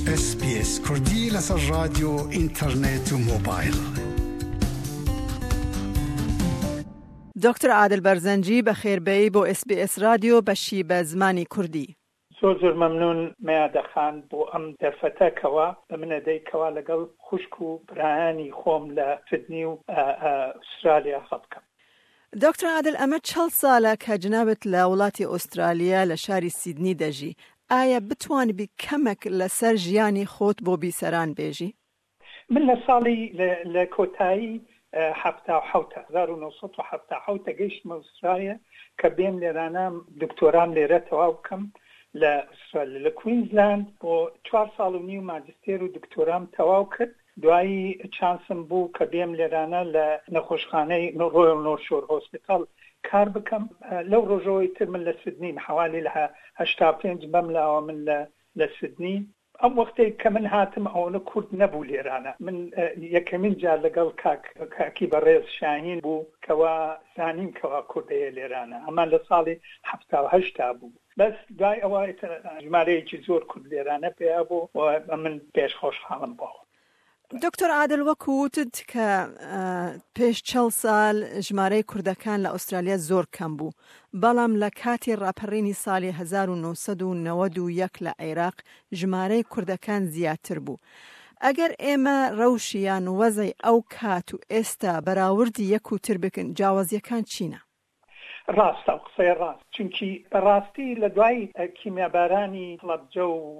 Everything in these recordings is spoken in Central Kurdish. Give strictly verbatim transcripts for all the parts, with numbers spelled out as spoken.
اس بي اس كردي لسر راديو إنترنت وموبايل. دکتر عادل برزنجی بخیر بی بو اس بی اس رادیو بشی به زمانی کردی. زۆر ممنون میادەخان بۆ ئەم دەرفەتەکەوە بە منە دەیکەوە لەگەڵ خوشک و برایانی خۆم لە سیدنی و ئوسترالیا خەڵکم. دکتر عادل ئەمە چەند ساڵە کە جنابت لە وڵاتی ئوسترالیا لە شاری سیدنی دەژی. ئایا بتوانبی کەمێک لەسەر ژیانی خۆت بۆ بیسەران بێژی؟ من لە ساڵی لە کۆتایی حەفتا و حەوتە هەزار و نۆسەد و حەفتا و حەوتە گەیشتمە ئوسترالیا کە بێم لێرانە دکتۆرام لێرە تەواو بکەم لە ئوسترالیا لە کوینزلاند بۆ چوار ساڵ و نیو ماجستێر و دکتۆرام تەواو کرد. دوایی چانسم بوو کە بێم لێرانە لە نەخۆشخانەی ڕۆیڵ نۆرت شۆر هۆسپیتاڵ کار بکەم. لەو ڕۆژەوەی تر من لە سیدنی حوالی لە هەشتا و پێنج بەم لاوە من لە سیدنی. ئەم وەختەی کە من هاتم ئەوەنە کورد نەبوو لێرانە. من یەکەمین جار لەگەڵ کاکی بەڕێز شاهین بوو کەوا زانیم کەوا کوردەیە لێرانە. ئەمە لە ساڵی هەفتا و هەشتا بوو. بەس دوای ئەوە ژمارەیەکی زۆر کورد لێرانە پێیا بوو و من پێش خۆشحاڵم بووە. دکتۆر عادل وەکوتت کە پێش چەند ساڵ ژمارەی کوردەکان لە ئوسترالیا زۆر کەم بوو، بەڵام لە کاتی ڕاپەڕینی ساڵی هەزار و نۆسەد و نەوەد و یەک لە عێراق ژمارەی کوردەکان زیاتر بوو. ئەگەر ئێمە ڕەوشیان وەزەی ئەو کات و ئێستا بەراوردی یەک و تر بکن، جیاوازیەکان چینە؟ ڕاستە و قسەی ڕاست، چونکی بەڕاستی لە دوای کیمیابارانی هەڵەبجە و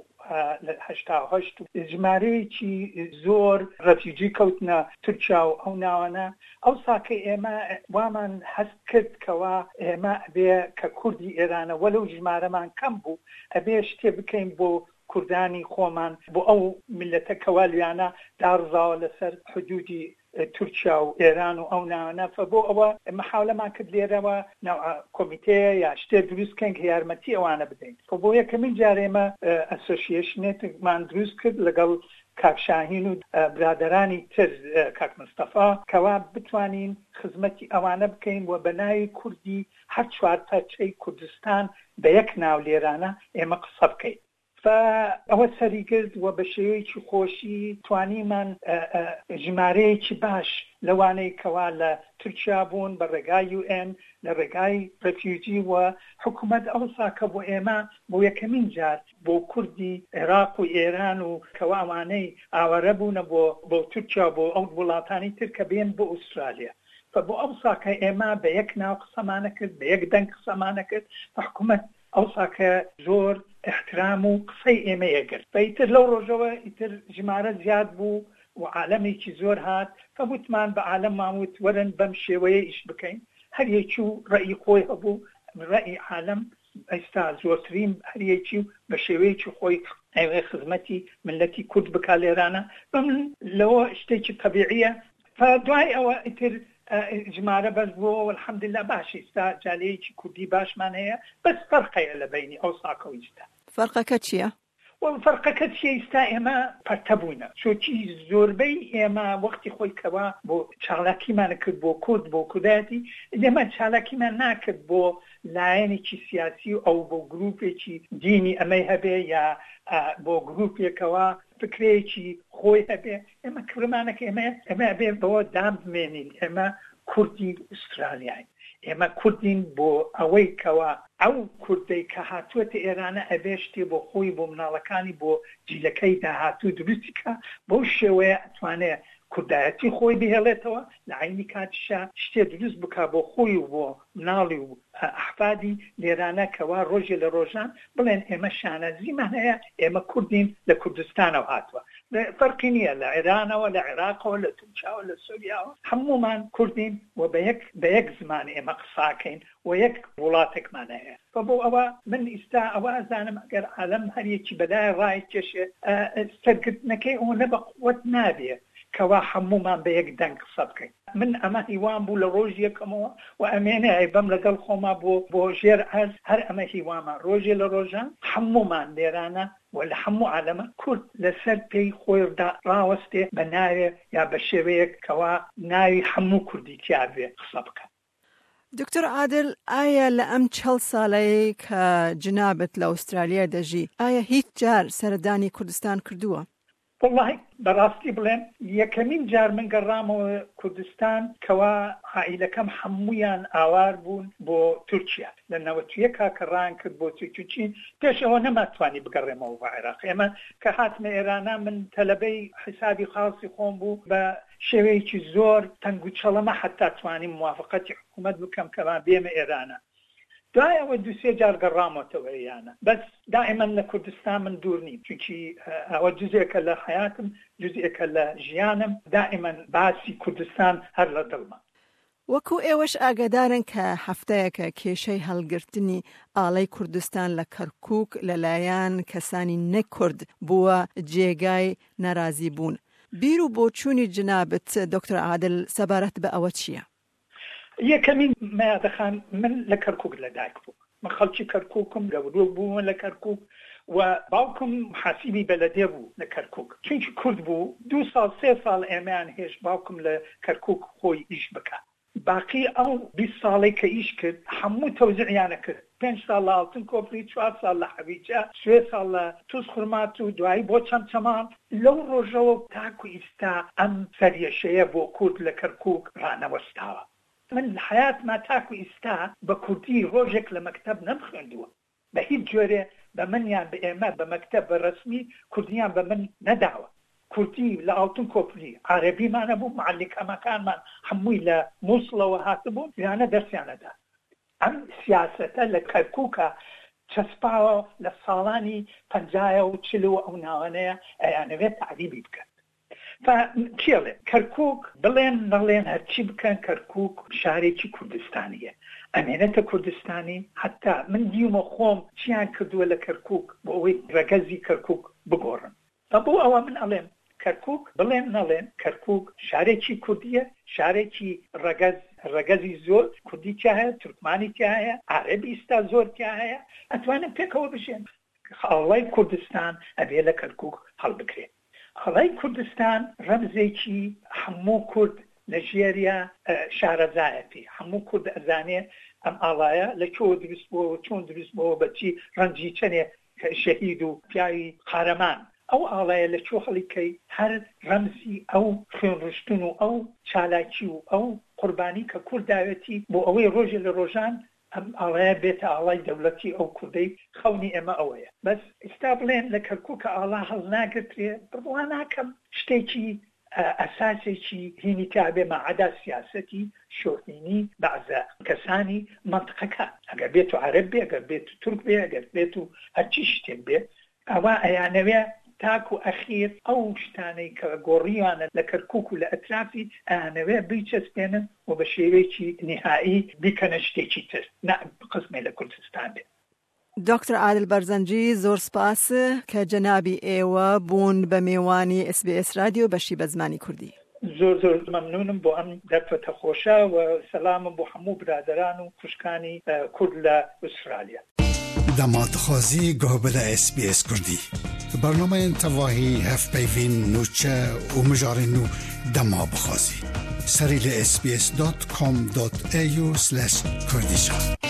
هەشتا و هەشت ژمارەیەکی زۆر ڕەفیوجی کەوتنە تورکیا و ئەو ناوانە. ئەو ساکەی ئێمە وامان هەست کرد کەوا ئێمە ئەبێ کە کوردی ئێرانە وەلەو ژمارەمان کەم بوو ئەبێ شتێ بکەین بۆ کوردانی خۆمان، بۆ ئەو میلەتە کەوالیانە داڕزاوە لەسەر حدودی تورکیا و ئێران و ئەو ناوانە. فبۆ ئەوە محاولەمان کرد لێرەوە کۆمیتەیە یا شتێ دروستکەین کە یارمەتی ئەوانە بدەین. بۆ یەکەمین جار ئێمە ئەسۆسیێشنێکمان دروست کرد لەگەڵ کاک شاهین و برادرانی تر کاک مستەفا کەوا بتوانین خزمەتی ئەوانە بکەین و بە ناوی کوردی هەر چوار پارچەی کوردستان بە یەک ناو لێرانە ئێمە قسە بکەین. ئەوە سەریگرت و بە شێوەیەکی خۆشی توانیمان ژمارەیەکی باش لەوانەی کەوا لە تورکیا بوون بە ڕێگای یو ئێن لە ڕێگای ڕەفیوجی و حکوومەت ئەوساکە بۆ ئێمە بۆ یەکەمین جار بۆ کوردی عێراق و ئێران و کەوا ئەوانەی ئاوەرە بوونە بۆ بۆ تورکیا بۆ ئەو وڵاتانی تر کە بێن بۆ ئوسترالیا. بۆ ئەو ساکە ئێمە بە یەک ناو قسەمانە کرد، بە یەک دەنگ قسەمانە کرد. حکوومەت ئەو ساکە زۆر احترام و قسەی ئێمە یەگرت. بەیتر لەو ڕۆژەوە ئیتر ژمارە زیاد بوو و عالەمێکی زۆر هات. فەوتمان بە عالەم ماوت وەرن بەم شێوەیە ئیش بکەین. هەر یەکی و ڕەئی خۆی هەبوو، ڕەئی عالەم ئێستا زۆرترین هەر یەکی و بە شێوەیەکی خۆی ئەوێ خزمەتی ملەتی کورد بکا لێرانە. بە من لەوە شتێکی طەبیعیە. فدوای ئەوە ئیتر ژمارە بەس بووە و الحەمدلله باشی ئێستا جالەیەکی کوردی باشمان هەیە. بەس فەرقەیە لە بینی ئەو ساکەویستا. فەرقەکە چییە؟ فەرقەکە چیە؟ ئێستا ئێمە پەرتەبوونە، چۆکی زۆربەی ئێمە وەختی خۆی کەوا بۆ چالاکیمانە کرد بۆ کورد بۆ کوردایەتی، ئێمە چالاکیمان ناکرد بۆ لایەنێکی سیاسی و ئەو بۆ گروپێکی دینی ئەمەی هەبێ یا بۆ گروپێکەوە فکرێکی خۆی هەبێ. ئێمە کورمانەکە ئێمە ئێمە بێ بەوە دام بمێنین ئێمە کوردی ئوسترالیای، ئێمە کوردین بۆ ئەوەی کەوا ئەو کوردەی کە هاتووەتە ئێرانە ئەبێ شتێ بۆ خۆی بۆ مناڵەکانی بۆ جیلەکەی داهاتوو دروستیکە، بۆ شێوەیە ئەتوانێت کوردایەتی خۆی بهێڵێتەوە، لە عینی کاتیشا شتێ دروست بکە بۆ خۆی و بۆ مناڵی و ئەحفادی لێرانە کەوا ڕۆژێ لە ڕۆژان بڵێن ئێمە شانەزیمان هەیە، ئێمە کوردین لە کوردستانەوە هاتووە. فەرقی نییە لە عێرانەوە لە عێراقەوە لە تورکیاوە لە سووریاوە هەمومان کوردین و بە یەک زمان ئێمە قساکەین و یەک وڵاتێکمان هەیە. بۆ ئەوە من ئیستا ئەوە ئەزانم ئەگەر عالەم هەریەکی بەدای ڕای کێشێ سەرگرتنەکەی ئەوە نە بە قووەت نابێ کەوا هەمومان بە یەک دەنگ قسە بکەین. من ئەمە هیوام بوو لە ڕۆژ یەکەمەوە و ئەمێنێ بەم لەگەڵ خۆما بۆ بۆ ژێر ئەز هەر ئەمە هیوامە ڕۆژێ لە ڕۆژان هەمومان لێرانە و لە هەموو عالەمە کورد لەسەر پێی خۆیدا ڕاوەستێ بە ناوێ یا بە شێوەیەک کەوا ناوی هەموو کوردی تیاوێ قسە بکەن. دکتۆر عادل ئایا لە ئەم چەل ساڵەیە کە جنابەت لە ئوسترالیا دەژی ئایا هیچ جار سەردانی کوردستان کردووە؟ والله بەڕاستی بڵێن یەکەمین جار من گەڕامەوە کوردستان کەوا عائیلەکەم هەموویان ئاوار بوون بۆ تورکیا لە نەوەتویەکا کە ڕان کرد بۆ تورکی پێشەوە نەماتوانی بگەڕێمەوە بە عێراق. ئێمە کە هاتمە ئێرانە من تەلەبەی حسابی خاصی خۆم بوو بە شێوەیەکی زۆر تەنگ و چەڵەمە حتا توانی موافقەتی حکوومەت بکەم کەوا بێمە ئێرانە. دوایەوە دو سێ جار گەڕامەوەتەوە ئێرانە، بەس دائما لە کوردستان من دوور نیم، چونکی ئەوە جزێکە لە حیاتم، جزێکە لە ژیانم، دائما باسی کوردستان هەر لە دڵمە. وەکو ئێوەش ئاگادارن کە هەفتەیەکە کێشەی هەڵگرتنی ئاڵای کوردستان لە کەرکووک لەلایەن کەسانی نەکورد بووە جێگای ناڕازی بوون. بیر و بۆچوونی جنابەت دکتۆر عادل سەبارەت بە ئەوە چییە؟ یەکەمین مادەخان من لە کەرکووک لەدایک بوو، من خەڵکی کەرکووکم لەورۆ بوومە لە کەرکووک و باوکم حاسیبی بەلەدێ بوو لە کەرکووک، چونکی کورد بوو. دوو ساڵ سێ ساڵ ئێمەیان هێش باوکم لە کەرکووک خۆی ئیش بکات. باقی ئەو بیست ساڵی کە ئیش کرد هەموو تەوزیعیانە کرد، پێنج ساڵ لە ئاڵتن کۆپری، چوار ساڵ لە حەویجە، سێ ساڵ لە تووس خورمات و دوایی بۆ چەمچەمان. لەو ڕۆژەوە تاکو ئیستا ئەم سەریەشەیە بۆ کورد لە کەرکووک ڕانەوەستاوە. من لە حیاتما تاکو ئیستا بە کوردی ڕۆژێک لە مەکتەب نەمخوێندووە، بە هیچ جۆرێ بە منیان بە ئێمە بە مەکتەب بە ڕەسمی کوردیان بە من نەداوە. کوردی لە ئاڵتون کۆپری، عەرەبیمانە بوو، معەلیکەمەکانمان هەمووی لە مووسڵەوە هاتبوون، یانە دەرسیانەدا. ئەم سیاسەتە لە کەرکووکە چەسپاوە لە ساڵانی پەنجایە و چلەوە ئەو ناوانەیە ئەیانەوێت تعریبی بکەن. کێڵێ کەرکووک بڵێن نەڵێن هەرچی بکەن، کەرکووک شارێکی کوردستانیە، ئەمێنێتە کوردستانی. حتا من دیومە خۆم چیان کردووە لە کەرکووک بۆ ئەوەی ڕەگەزی کەرکووک بگۆڕن. بۆ ئەوە من ئەڵێم کەرکووک بڵێن نەڵێن کەرکووک شارێکی کوردیە، شارێکی ڕەگەز ڕەگەزی زۆر کوردی تیا هەیە، تورکمانی تیا هەیە، عەرەبی ئێستا زۆر تیا هەیە. ئەتوانم پێکەوە بژێن ئاڵای کوردستان ئەبێ لە کەرکووک هەڵبکرێت. ئاڵای کوردستان ڕەمزێکی هەموو کورد لە ژێریا شارەزایەتی، هەموو کورد ئەزانێ ئەم ئاڵایە لە کۆ دروست بووە، چۆن دروست بووە، بەچی ڕەنجی چەنێ شەهید و پیاوی قارەمان. ئەو ئاڵایە لە چۆ هەڵیکەی هەر ڕەمزی ئەو خوێنڕشتن و ئەو چالاکی و ئەو قوربانی کە کورداوێتی بۆ ئەوەی ڕۆژێ لە ڕۆژان ئەم ئاڵایە بێتە ئاڵای دەوڵەتی ئەو کوردەی خەونی ئێمە ئەوەیە. بەس ئێستا بڵێن لە کەرکووکە ئاڵا هەڵ ناگرترێ، بڕوا ناکەم شتێکی ئەساسێکی هینی تابێ مەعەدا سیاسەتی شۆرنینی بەعزە کەسانی منتقەکە، ئەگەر بێت و عەرەب بێ، ئەگەر بێت و تورک بێ، ئەگەر بێت و هەرچی شتێک بێ، ئەوە ئەیانەوێ تاکو ئەخیر ئەو شتانەی کە گۆڕیوانە لە کەرکووک و لە ئەترافی ئەیانەوێ بیچەسپێنن و بە شێوەیەکی نهایی بیکەنە شتێکی تر، نە قسمێ لە کوردستان بێت. دکتۆر عادل بەرزەنجی زۆر سپاس کە جەنابی ئێوە بوون بە میوانی ئێس بی ئێس رادیۆ بەشی بە زمانی کوردی. زۆر زۆر مەمنونم بۆ ئەم دەرفەتە خۆشە و سەلامم بۆ هەموو برادەران و خوشکانی کورد لە ئوسترالیا. دەماتخوازی گۆبلە ئێس بی ئێس کوردی برنامه تواهی هفت پیوین نوچه و مجارین نو دما بخوازی سری ل اس بی اس دات کام دات ای یو سلش کردیشا.